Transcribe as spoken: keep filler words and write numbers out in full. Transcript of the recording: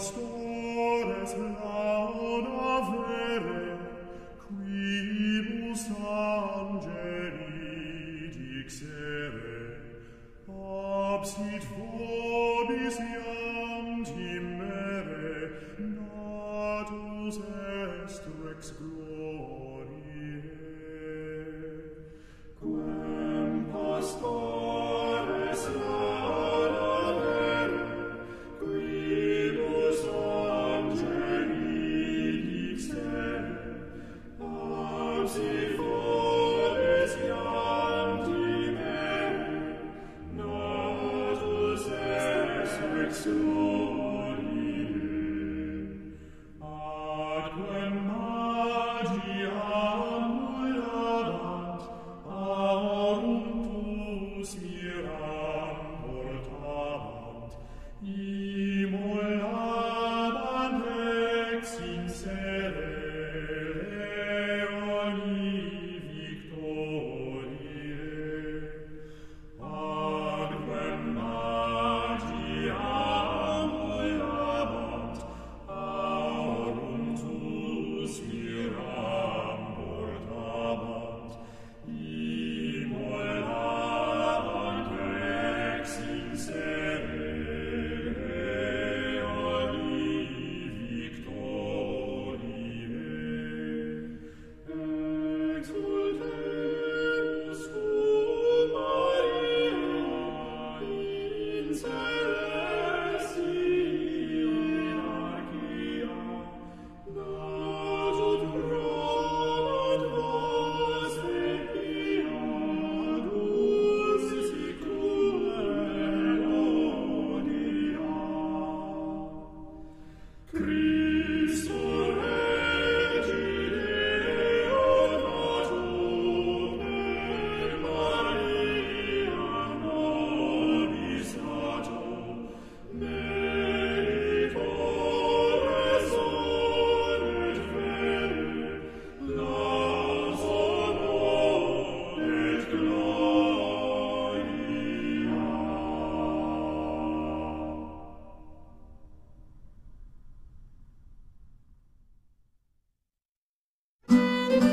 pastores lauda vere, quibus angeli dixere, absit vobis iam timere, natus est rex gloriae. Quem pastores lauda vere, quibus angeli dixere, absit vobis iam timere, natus est rex gloriae. Ad quem